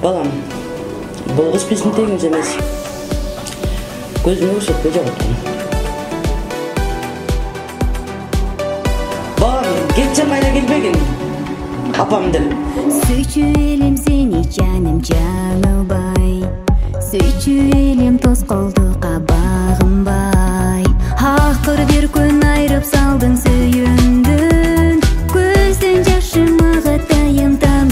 Балам, бұл қыз бесін тегіміз емес. Көзіме көрсетпей жоғыттым. Балам, кетші майда келбеген. Апам діл. Сөйтші елім сені жаным жаңылбай, сөйтші елім тоз қолдыға бағынбай. Ақыр бір күн айырып салдың сүйіндін, көздің жашыма ғатайым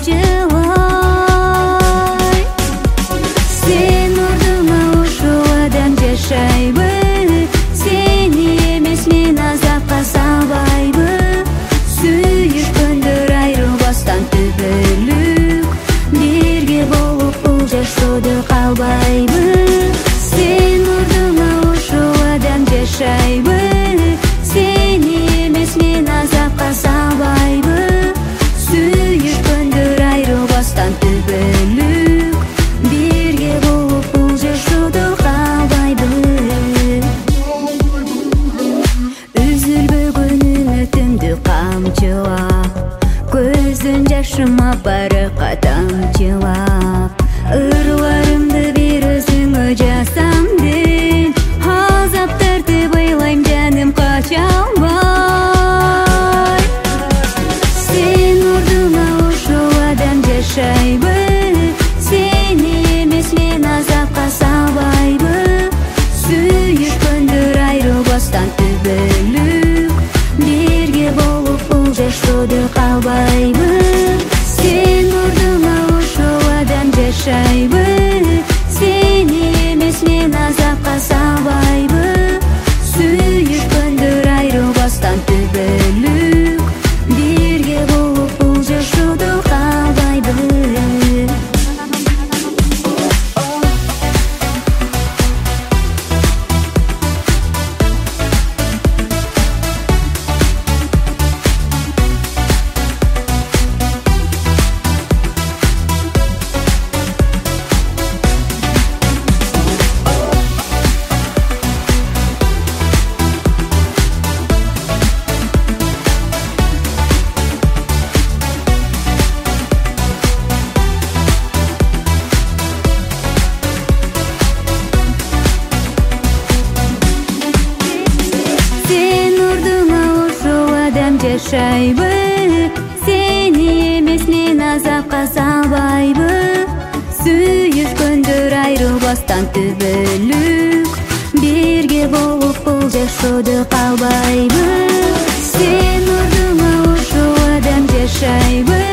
тамшылай. Сен ұрдыма ұшу адам жашайбы, сені емес мен азапқа салбайбы. Сүйіш көндір айырбастан түбілік, бірге болып бұл жашуды қалбайбы. Сен ұрдыма ұшу адам жашайбы, сені емес мен азапқа салбайбы. Сүйіш көндір айырбастан түбілік, бірге болып бұл жашуды қалбайбы. Үзілбөгінін өтімді қамчылап, көздің жашыма барыққа тамшылап. Ырларымды бір өзіңі жасамдың, азаптарды байлайм жаным қачалмай. Сен ұрдыма ұшу адам жашайбы, сені емес мен азапқа салбайбы. Сүйіш көндір айырбастан түбілік, бірге болып бұл жашуды қалбайбы. Сен ұрдыма ұшу адам жашайбы, сені емес мен азапқа салбайбы. Сүйіш көндір айырбастан түбілік, бірге болып бұл жашуды қалбайбы. Сен ұрдыма ұшу адам жашайбы, сені емес мен азапқа салбайбы. Сүйіш көндір айырбастан түбілік, бірге болып бұл жашуды қалбайбы. Сен ұрдыма ұшу адам жашайбы,